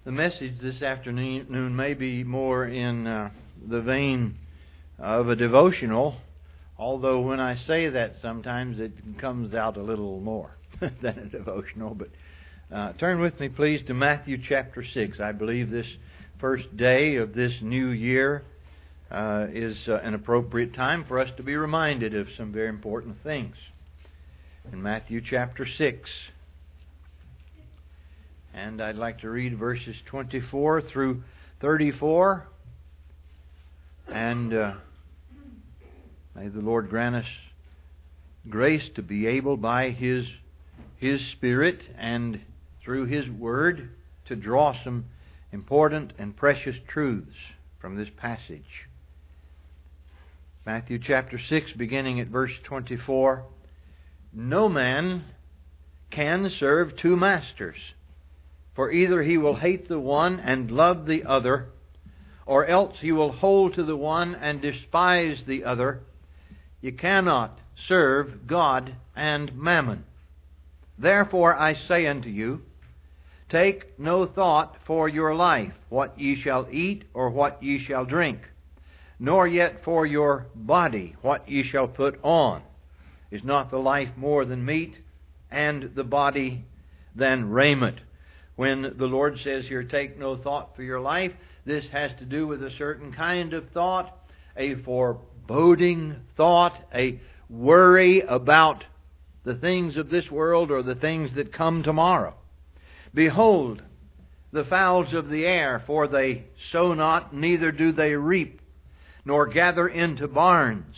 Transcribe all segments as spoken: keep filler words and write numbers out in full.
The message this afternoon may be more in uh, the vein of a devotional, although when I say that sometimes it comes out a little more than a devotional. But uh, turn with me, please, to Matthew chapter six. I believe this first day of this new year uh, is uh, an appropriate time for us to be reminded of some very important things. In Matthew chapter six, and I'd like to read verses twenty-four through thirty-four. And uh, may the Lord grant us grace to be able by His, His Spirit and through His Word to draw some important and precious truths from this passage. Matthew chapter six, beginning at verse twenty-four. No man can serve two masters. For either he will hate the one and love the other, or else he will hold to the one and despise the other. You cannot serve God and mammon. Therefore I say unto you, take no thought for your life, what ye shall eat or what ye shall drink, nor yet for your body, what ye shall put on. Is not the life more than meat, and the body than raiment? When the Lord says here, take no thought for your life, this has to do with a certain kind of thought, a foreboding thought, a worry about the things of this world or the things that come tomorrow. Behold, the fowls of the air, for they sow not, neither do they reap, nor gather into barns.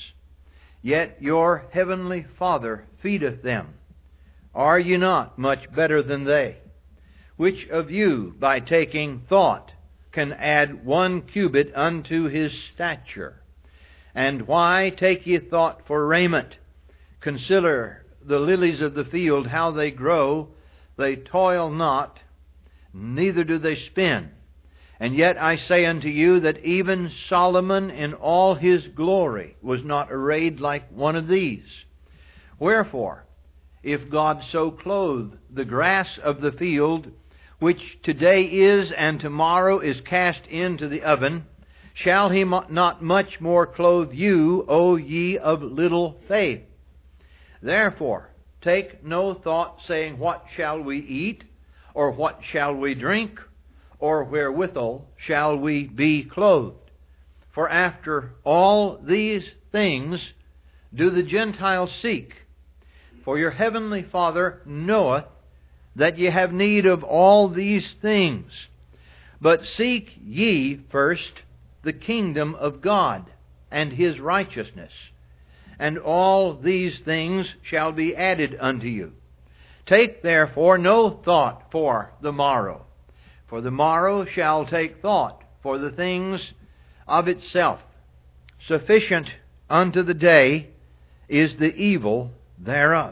Yet your heavenly Father feedeth them. Are ye not much better than they? Which of you, by taking thought, can add one cubit unto his stature? And why take ye thought for raiment? Consider the lilies of the field, how they grow. They toil not, neither do they spin. And yet I say unto you that even Solomon in all his glory was not arrayed like one of these. Wherefore, if God so clothe the grass of the field, which today is and tomorrow is cast into the oven, shall He not much more clothe you, O ye of little faith? Therefore, take no thought, saying, what shall we eat, or what shall we drink, or wherewithal shall we be clothed? For after all these things do the Gentiles seek. For your heavenly Father knoweth that ye have need of all these things. But seek ye first the kingdom of God and His righteousness, and all these things shall be added unto you. Take therefore no thought for the morrow, for the morrow shall take thought for the things of itself. Sufficient unto the day is the evil thereof.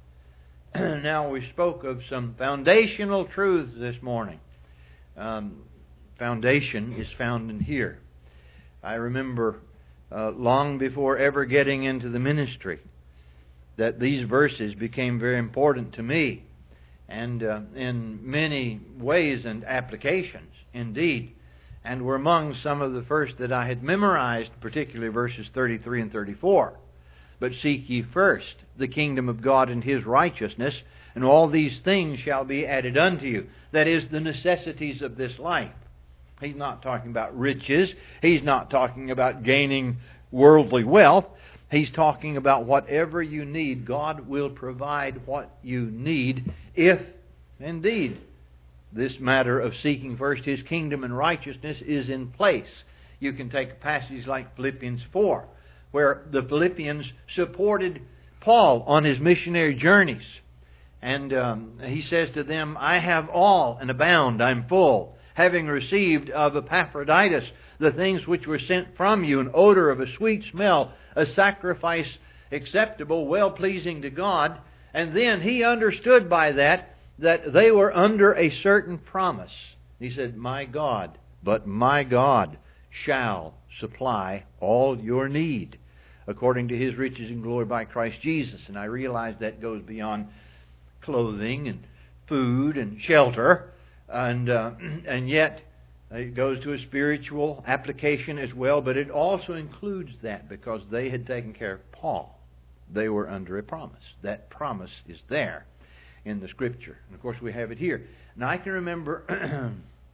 Now, we spoke of some foundational truths this morning. Um, foundation is found in here. I remember uh, long before ever getting into the ministry that these verses became very important to me, and uh, in many ways and applications, indeed, and were among some of the first that I had memorized, particularly verses thirty-three and thirty-four. But seek ye first the kingdom of God and His righteousness, and all these things shall be added unto you. That is, the necessities of this life. He's not talking about riches. He's not talking about gaining worldly wealth. He's talking about whatever you need. God will provide what you need if, indeed, this matter of seeking first His kingdom and righteousness is in place. You can take a passage like Philippians four, where the Philippians supported Paul on his missionary journeys. And um, he says to them, I have all and abound, I'm full, having received of Epaphroditus the things which were sent from you, an odor of a sweet smell, a sacrifice acceptable, well-pleasing to God. And then he understood by that that they were under a certain promise. He said, my God, but my God shall supply all your need according to His riches and glory by Christ Jesus. And I realize that goes beyond clothing and food and shelter, and uh, and yet it goes to a spiritual application as well, but it also includes that because they had taken care of Paul. They were under a promise. That promise is there in the Scripture. And of course we have it here. Now I can remember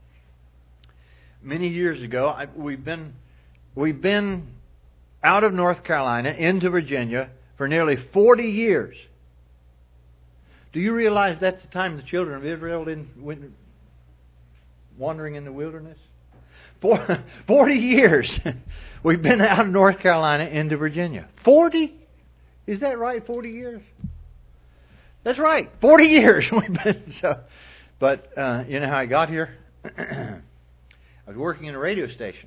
many years ago, I, we've been we've been out of North Carolina into Virginia for nearly forty years. Do you realize that's the time the children of Israel didn't went wandering in the wilderness? For forty years we've been out of North Carolina into Virginia. Forty? Is that right? Forty years? That's right. Forty years we've been. So, but uh, you know how I got here? I was working in a radio station.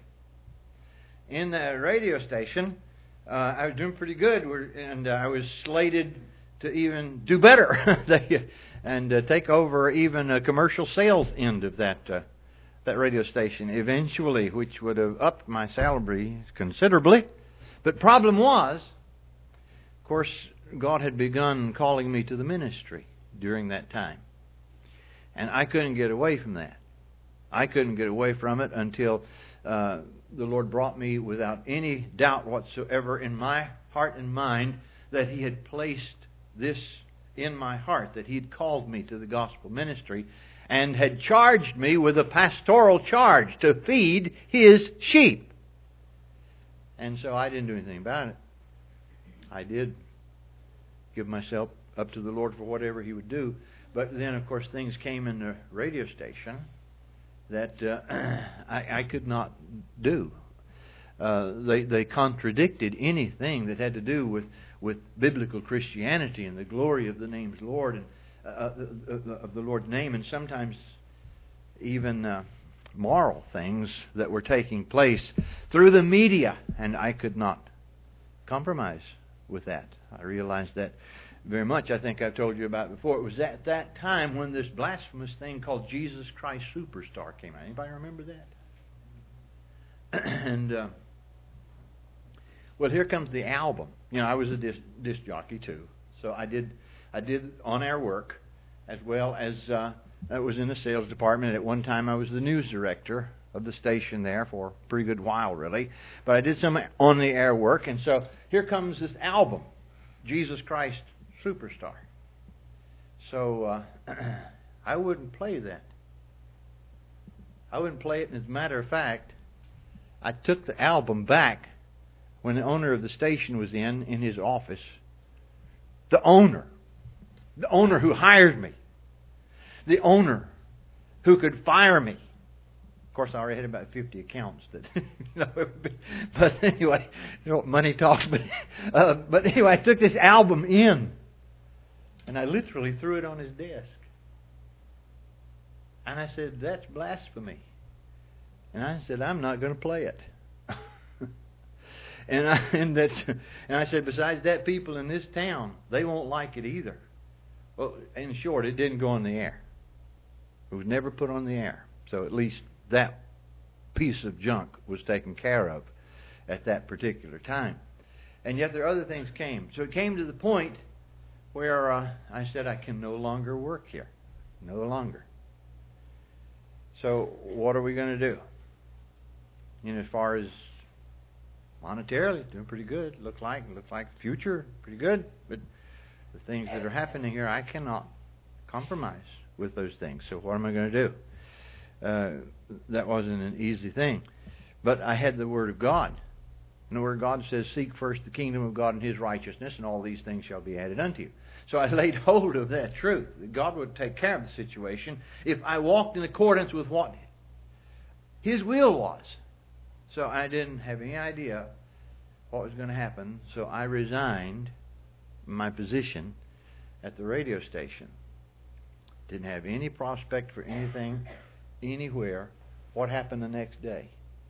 In the radio station, uh, I was doing pretty good, and uh, I was slated to even do better and uh, take over even a commercial sales end of that uh, that radio station eventually, which would have upped my salary considerably. But problem was, of course, God had begun calling me to the ministry during that time. And I couldn't get away from that. I couldn't get away from it until uh, the Lord brought me without any doubt whatsoever in my heart and mind that He had placed this in my heart, that He had called me to the gospel ministry and had charged me with a pastoral charge to feed His sheep. And so I didn't do anything about it. I did give myself up to the Lord for whatever He would do. But then, of course, things came in the radio station that uh, I, I could not do. Uh, they they contradicted anything that had to do with, with biblical Christianity and the glory of the name's Lord and uh, of the Lord's name, and sometimes even uh, moral things that were taking place through the media, and I could not compromise with that. I realized that very much. I think I've told you about it before. It was at that time when this blasphemous thing called Jesus Christ Superstar came out. Anybody remember that? and uh, well, here comes the album. You know, I was a disc, disc jockey too, so I did I did on-air work as well as uh, I was in the sales department. At one time, I was the news director of the station there for a pretty good while, really. But I did some on-the-air work, and so here comes this album, Jesus Christ Superstar. So uh, I wouldn't play that. I wouldn't play it. And as a matter of fact, I took the album back when the owner of the station was in, in his office. The owner. The owner who hired me. The owner who could fire me. Of course, I already had about fifty accounts. That, you know, but anyway, you know, money talks. But uh, but anyway, I took this album in, and I literally threw it on his desk. And I said, "That's blasphemy." And I said, "I'm not going to play it." and I and that and I said, "Besides that, people in this town, they won't like it either." Well, in short, it didn't go on the air. It was never put on the air. So at least that piece of junk was taken care of at that particular time. And yet there other things came. So it came to the point where uh, I said, I can no longer work here. No longer. So what are we going to do? You know, as far as monetarily, doing pretty good. Look like, looks like future, pretty good. But the things that are happening here, I cannot compromise with those things. So what am I going to do? Uh, that wasn't an easy thing. But I had the Word of God. And the Word of God says, seek first the kingdom of God and His righteousness, and all these things shall be added unto you. So I laid hold of that truth, that God would take care of the situation if I walked in accordance with what His will was. So I didn't have any idea what was going to happen, so I resigned my position at the radio station. Didn't have any prospect for anything anywhere. What happened the next day?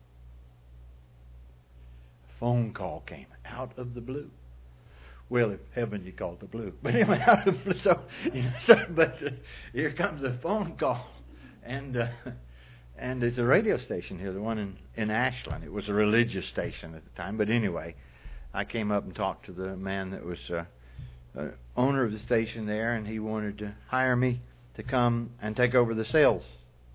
A phone call came out of the blue. Well, if heaven you call it the blue, but anyway, out of the blue. So, you know, so but uh, here comes a phone call, and uh, and it's a radio station here, the one in in Ashland. It was a religious station at the time, but anyway, I came up and talked to the man that was uh, uh, owner of the station there, and he wanted to hire me to come and take over the sales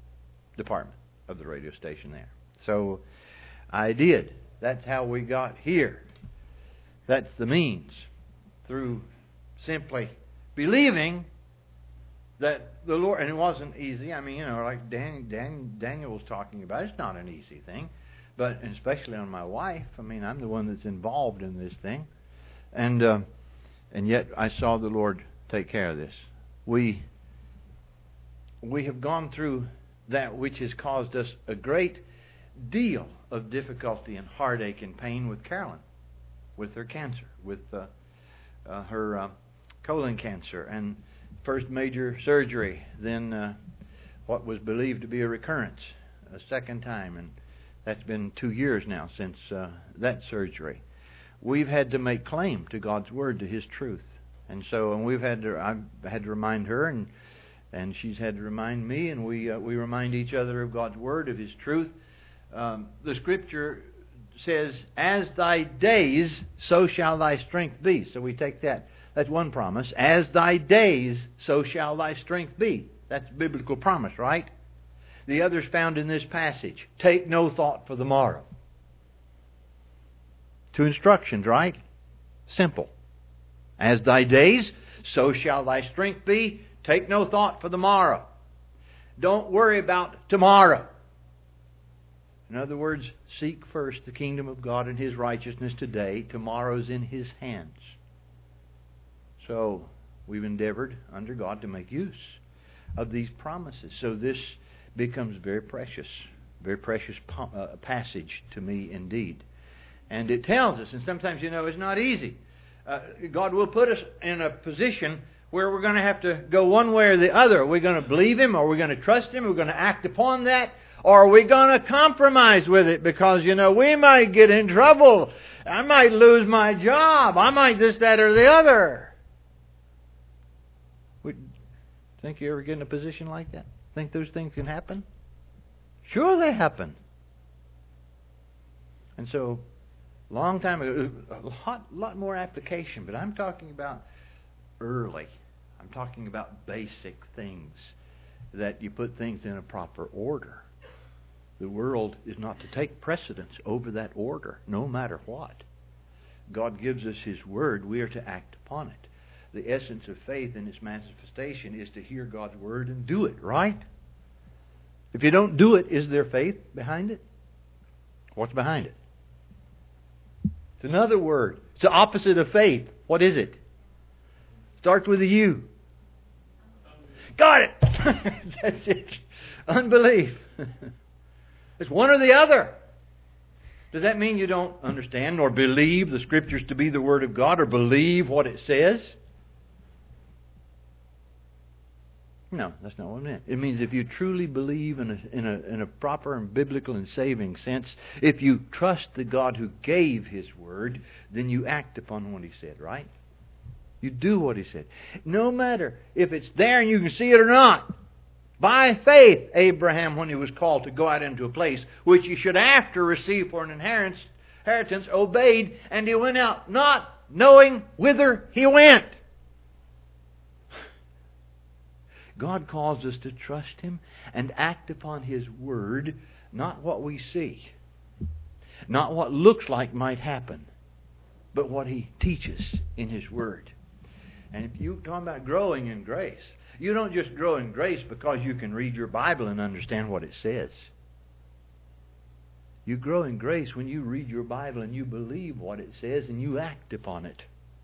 department of the radio station there. So I did. That's how we got here. That's the means. Through simply believing that the Lord, and it wasn't easy. I mean, you know, like Dan, Dan, Daniel was talking about, it's not an easy thing. But especially on my wife, I mean, I'm the one that's involved in this thing. And uh, and yet I saw the Lord take care of this. We we have gone through that which has caused us a great deal of difficulty and heartache and pain with Carolyn, with her cancer, with uh, uh, her uh, colon cancer, and first major surgery, then uh, what was believed to be a recurrence, a second time, and that's been two years now since uh, that surgery. We've had to make claim to God's Word, to His truth. And so, and we've had to, I've had to remind her, and and she's had to remind me, and we uh, we remind each other of God's Word, of His truth. Um, the Scripture says, "As thy days, so shall thy strength be." So we take that. That's one promise. As thy days, so shall thy strength be. That's a biblical promise, right? The other's found in this passage. Take no thought for the morrow. Two instructions, right? Simple. As thy days, so shall thy strength be. Take no thought for the morrow. Don't worry about tomorrow. In other words, seek first the kingdom of God and His righteousness today. Tomorrow's in His hands. So, we've endeavored under God to make use of these promises. So this becomes very precious, very precious uh, passage to me indeed. And it tells us, and sometimes, you know, it's not easy. Uh, God will put us in a position where we're going to have to go one way or the other. Are we going to believe Him? Are we going to trust Him? Are we going to act upon that? Or are we going to compromise with it? Because, you know, we might get in trouble. I might lose my job. I might this, that, or the other. Would, think you ever get in a position like that? Think those things can happen? Sure they happen. And so, long time ago, a lot, lot more application, but I'm talking about early. I'm talking about basic things, that you put things in a proper order. The world is not to take precedence over that order, no matter what. God gives us His Word. We are to act upon it. The essence of faith in its manifestation is to hear God's Word and do it, right? If you don't do it, is there faith behind it? What's behind it? It's another word. It's the opposite of faith. What is it? Starts with a U. Got it! That's it. Unbelief. It's one or the other. Does that mean you don't understand or believe the Scriptures to be the Word of God, or believe what it says? No, that's not what it meant. It means if you truly believe in a, in a, in a proper and biblical and saving sense, if you trust the God who gave His Word, then you act upon what He said, right? You do what He said. No matter if it's there and you can see it or not. By faith, Abraham, when he was called to go out into a place which he should after receive for an inheritance, inheritance, obeyed, and he went out not knowing whither he went. God calls us to trust Him and act upon His Word, not what we see, not what looks like might happen, but what He teaches in His Word. And if you're talking about growing in grace, you don't just grow in grace because you can read your Bible and understand what it says. You grow in grace when you read your Bible and you believe what it says and you act upon it.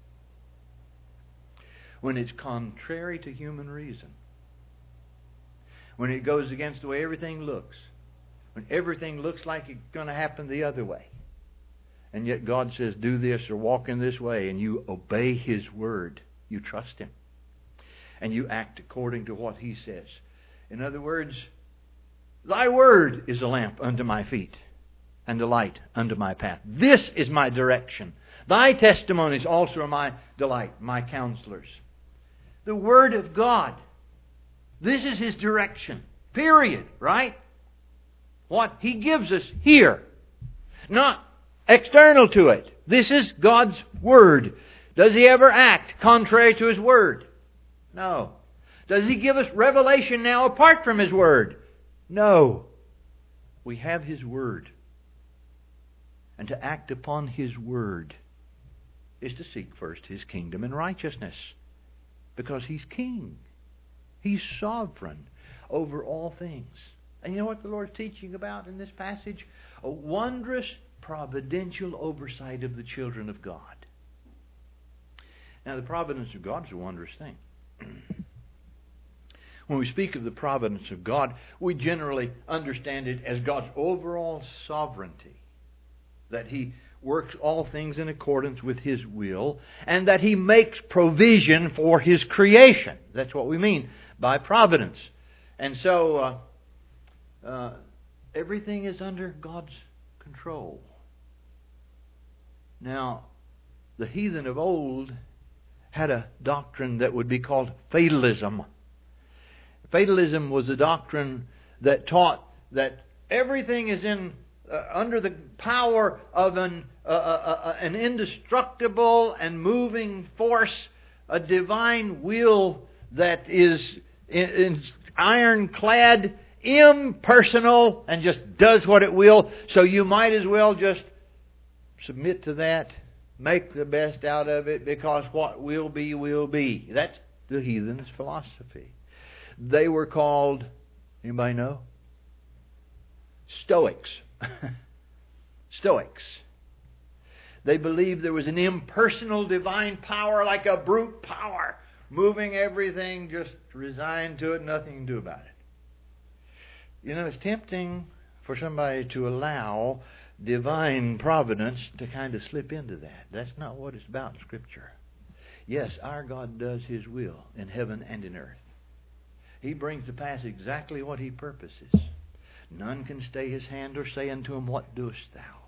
When it's contrary to human reason. When it goes against the way everything looks. When everything looks like it's going to happen the other way. And yet God says, do this or walk in this way, and you obey His Word. You trust Him. And you act according to what He says. In other words, Thy Word is a lamp unto my feet, and a light unto my path. This is my direction. Thy testimonies also are my delight, my counselors. The Word of God. This is His direction. Period. Right? What He gives us here. Not external to it. This is God's Word. Does He ever act contrary to His Word? No. Does He give us revelation now apart from His Word? No. We have His Word. And to act upon His Word is to seek first His kingdom and righteousness. Because He's King. He's sovereign over all things. And you know what the Lord's teaching about in this passage? A wondrous providential oversight of the children of God. Now, the providence of God is a wondrous thing. When we speak of the providence of God, we generally understand it as God's overall sovereignty. That He works all things in accordance with His will, and that He makes provision for His creation. That's what we mean by providence. And so, uh, uh, everything is under God's control. Now, the heathen of old had a doctrine that would be called fatalism. Fatalism was a doctrine that taught that everything is in uh, under the power of an uh, uh, an indestructible and moving force, a divine will that is in, in ironclad, impersonal, and just does what it will. So you might as well just submit to that, make the best out of it, because what will be, will be. That's the heathen's philosophy. They were called, anybody know? Stoics. Stoics. They believed there was an impersonal divine power, like a brute power, moving everything, just resigned to it, nothing to do about it. You know, it's tempting for somebody to allow divine providence to kind of slip into that. That's not what it's about in Scripture. Yes, our God does His will in heaven and in earth. He brings to pass exactly what He purposes. None can stay His hand or say unto Him, "What doest thou?"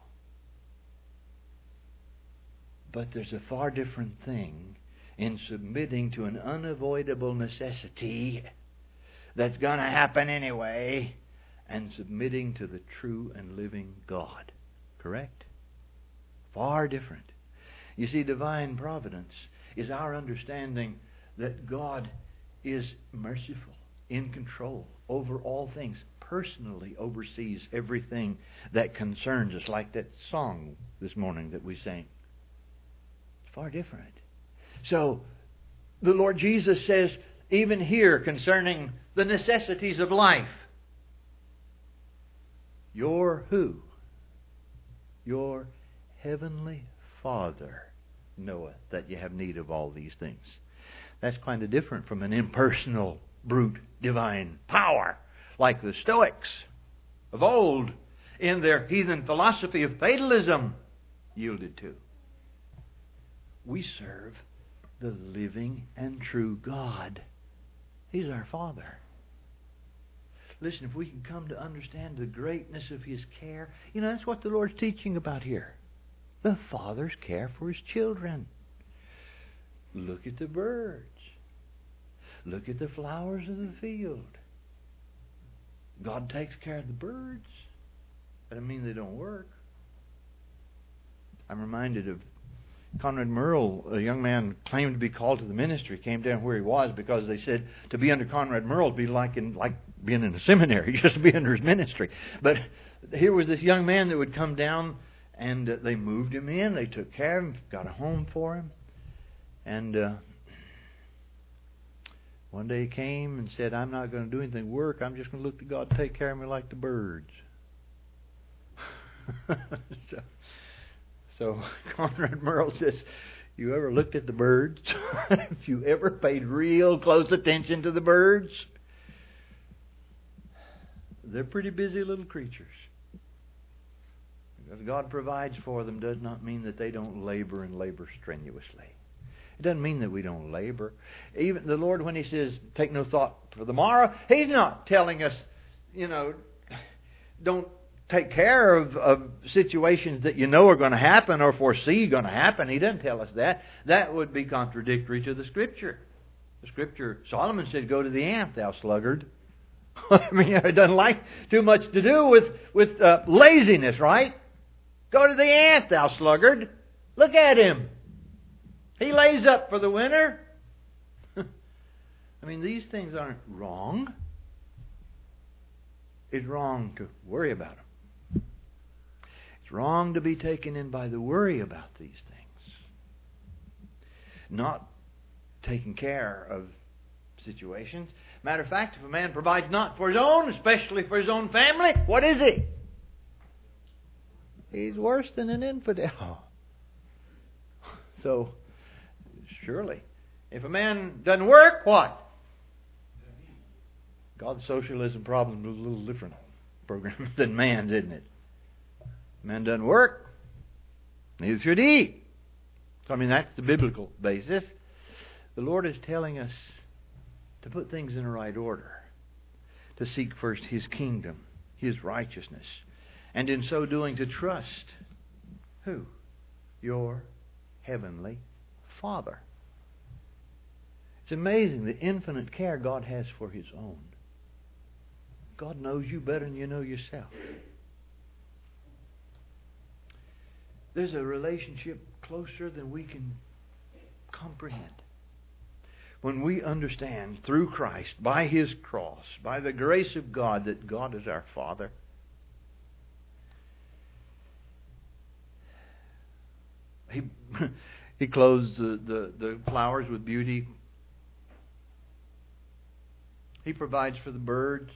But there's a far different thing in submitting to an unavoidable necessity that's going to happen anyway, and submitting to the true and living God. Correct? Far different. You see, divine providence is our understanding that God is merciful, in control over all things, personally oversees everything that concerns us, like that song this morning that we sang. It's far different. So, the Lord Jesus says, even here concerning the necessities of life, your who? Your heavenly Father knoweth that you have need of all these things. That's kind of different from an impersonal, brute, divine power, like the Stoics of old in their heathen philosophy of fatalism yielded to. We serve the living and true God. He's our Father. Listen, if we can come to understand the greatness of His care, you know, that's what the Lord's teaching about here. The Father's care for His children. Look at the birds. Look at the flowers of the field. God takes care of the birds. That doesn't mean they don't work. I'm reminded of Conrad Merle, a young man claimed to be called to the ministry, came down where he was because they said to be under Conrad Merle would be like in like being in a seminary, just to be under his ministry. But here was this young man that would come down, and uh, they moved him in, they took care of him, got a home for him. And uh, one day he came and said, "I'm not going to do anything work, I'm just going to look to God to take care of me like the birds." so, So Conrad Merle says, you ever looked at the birds? Have you ever paid real close attention to the birds? They're pretty busy little creatures. Because God provides for them does not mean that they don't labor and labor strenuously. It doesn't mean that we don't labor. Even the Lord, when He says, take no thought for the morrow, He's not telling us, you know, don't take care of, of situations that you know are going to happen or foresee going to happen. He doesn't tell us that. That would be contradictory to the Scripture. The Scripture, Solomon said, go to the ant, thou sluggard. I mean, it doesn't like too much to do with, with uh, laziness, right? Go to the ant, thou sluggard. Look at him. He lays up for the winter. I mean, these things aren't wrong. It's wrong to worry about them. It's wrong to be taken in by the worry about these things. Not taking care of situations. Matter of fact, if a man provides not for his own, especially for his own family, what is he? He's worse than an infidel. So, surely, if a man doesn't work, what? God's socialism problem is a little different program than man's, isn't it? Man doesn't work, neither should he eat. So, I mean, that's the biblical basis. The Lord is telling us to put things in the right order, to seek first His kingdom, His righteousness, and in so doing to trust who? Your Heavenly Father. It's amazing the infinite care God has for His own. God knows you better than you know yourself. There's a relationship closer than we can comprehend. When we understand through Christ, by His cross, by the grace of God, that God is our Father, He He clothes the, the, the flowers with beauty. He provides for the birds.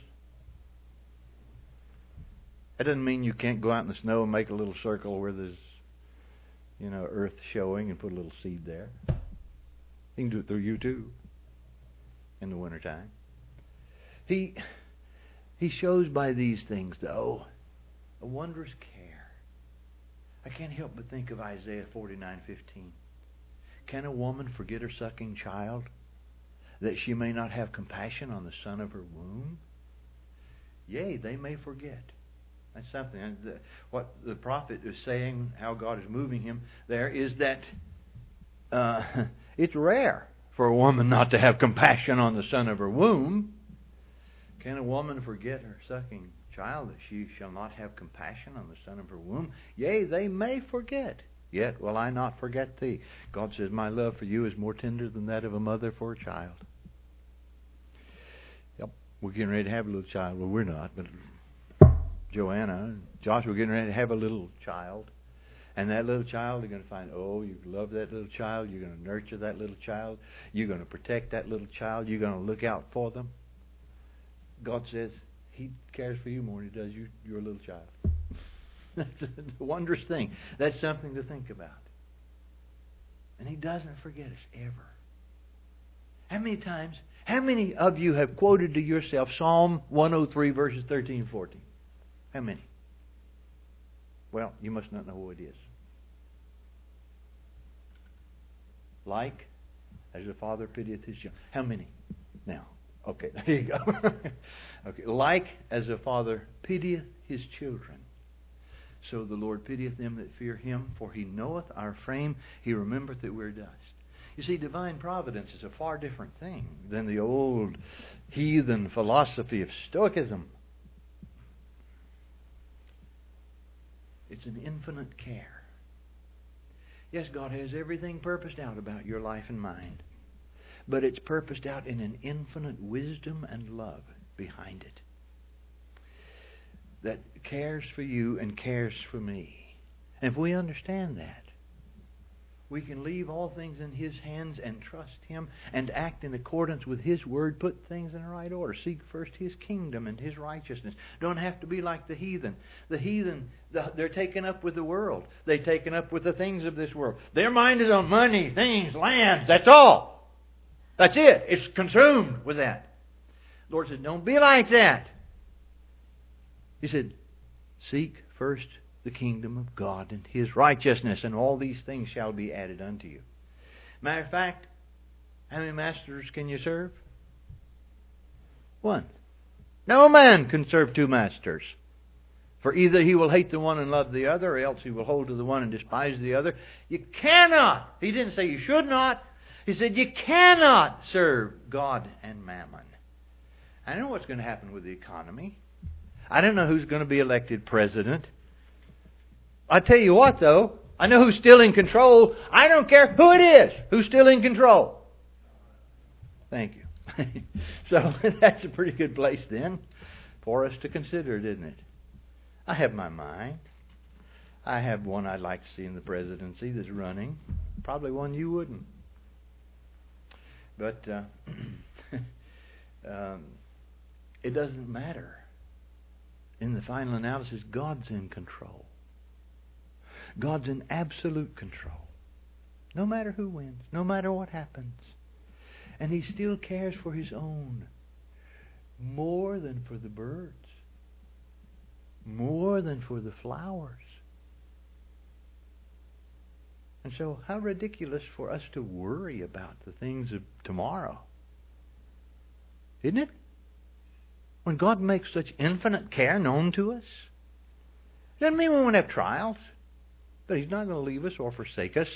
That doesn't mean you can't go out in the snow and make a little circle where there's, you know, earth showing and put a little seed there. He can do it through you too in the wintertime. He, he shows by these things, though, a wondrous care. I can't help but think of Isaiah forty-nine fifteen. Can a woman forget her sucking child, that she may not have compassion on the son of her womb? Yea, they may forget. That's something. What the prophet is saying, how God is moving him there, is that uh, it's rare for a woman not to have compassion on the son of her womb. Can a woman forget her sucking child, that she shall not have compassion on the son of her womb? Yea, they may forget. Yet will I not forget thee. God says, my love for you is more tender than that of a mother for a child. Yep, we're getting ready to have a little child. Well, we're not, but Joanna and Josh were getting ready to have a little child. And that little child, you're going to find, oh, you love that little child. You're going to nurture that little child. You're going to protect that little child. You're going to look out for them. God says He cares for you more than He does you, your little child. That's a wondrous thing. That's something to think about. And He doesn't forget us ever. How many times, how many of you have quoted to yourself Psalm one oh three verses thirteen and fourteen? How many? Well, you must not know who it is. Like as the Father pitieth His children. How many? Now, okay, there you go. Okay, like as the Father pitieth His children, so the Lord pitieth them that fear Him, for He knoweth our frame, He remembereth that we're dust. You see, divine providence is a far different thing than the old heathen philosophy of Stoicism. It's an infinite care. Yes, God has everything purposed out about your life and mine, but it's purposed out in an infinite wisdom and love behind it that cares for you and cares for me. And if we understand that, we can leave all things in His hands and trust Him and act in accordance with His Word. Put things in the right order. Seek first His kingdom and His righteousness. Don't have to be like the heathen. The heathen, they're taken up with the world. They're taken up with the things of this world. Their mind is on money, things, land. That's all. That's it. It's consumed with that. The Lord said, don't be like that. He said, seek first the kingdom of God and His righteousness, and all these things shall be added unto you. Matter of fact, how many masters can you serve? One. No man can serve two masters. For either he will hate the one and love the other, or else he will hold to the one and despise the other. You cannot. He didn't say you should not. He said you cannot serve God and mammon. I don't know what's going to happen with the economy. I don't know who's going to be elected president. I tell you what, though, I know who's still in control. I don't care who it is who's still in control. Thank you. So that's a pretty good place then for us to consider, didn't it? I have my mind. I have one I'd like to see in the presidency that's running. Probably one you wouldn't. But uh, um, it doesn't matter. In the final analysis, God's in control. God's in absolute control. No matter who wins, no matter what happens. And He still cares for His own more than for the birds, more than for the flowers. And so how ridiculous for us to worry about the things of tomorrow. Isn't it? When God makes such infinite care known to us. Doesn't mean we won't have trials. But He's not going to leave us or forsake us.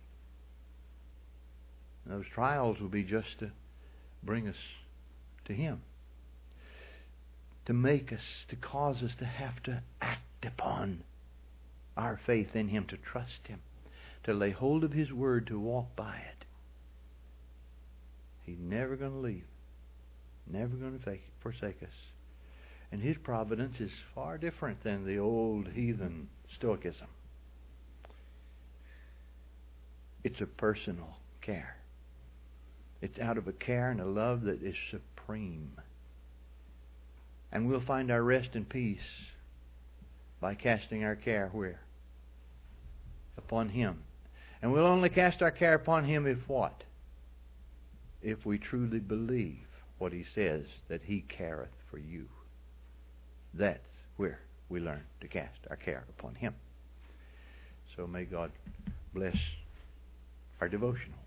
Those trials will be just to bring us to Him. To make us, to cause us to have to act upon our faith in Him, to trust Him, to lay hold of His Word, to walk by it. He's never going to leave, never going to forsake us. And His providence is far different than the old heathen Stoicism. It's a personal care. It's out of a care and a love that is supreme. And we'll find our rest and peace by casting our care where? Upon Him. And we'll only cast our care upon Him if what? If we truly believe what He says, that He careth for you. That's where we learn to cast our care upon Him. So may God bless our devotional.